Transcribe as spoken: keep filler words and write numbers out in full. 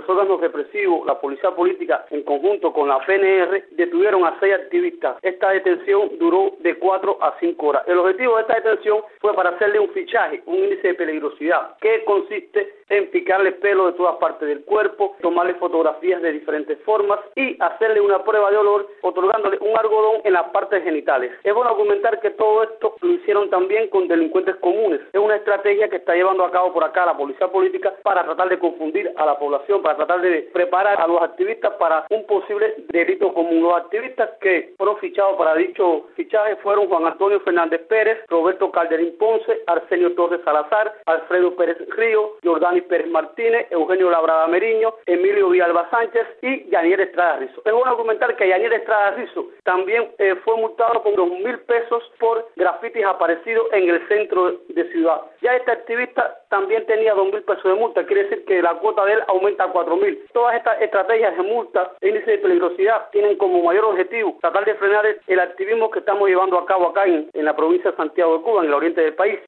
los órganos represivos, la policía política, en conjunto con la P N R, detuvieron a seis activistas. Esta detención duró de cuatro a cinco horas. El objetivo de esta detención fue para hacerle un fichaje, un índice de peligrosidad, que consiste en picarle pelo de todas partes del cuerpo, tomarle fotografías de diferentes formas y hacerle una prueba de olor, otorgándole un algodón en las partes genitales. Es bueno argumentar que todo esto lo hicieron también con delincuentes comunes. Es una estrategia que está llevando a cabo por acá la policía política para tratar de confundir a la población, para tratar de preparar a los activistas para un posible delito común. Los activistas que fueron fichados para dicho fichaje fueron Juan Antonio Fernández Pérez, Roberto Calderín Ponce, Arsenio Torres Salazar, Alfredo Pérez Río, Jordani Pérez Martínez, Eugenio Labrada Meriño, Emilio Villalba Sánchez y Yaniel Estrada Rizo. Es bueno argumentar que Yaniel Estrada Rizo también eh, fue multado con dos mil pesos por grafitis aparecidos en el centro de ciudad. Ya este activista también tenía dos mil pesos de multa, quiere decir que la cuota de él aumenta a cuatro mil. Todas estas estrategias de multa e índice de peligrosidad tienen como mayor objetivo tratar de frenar el, el activismo que estamos llevando a cabo acá en, en la provincia de Santiago de Cuba, en el oriente del país.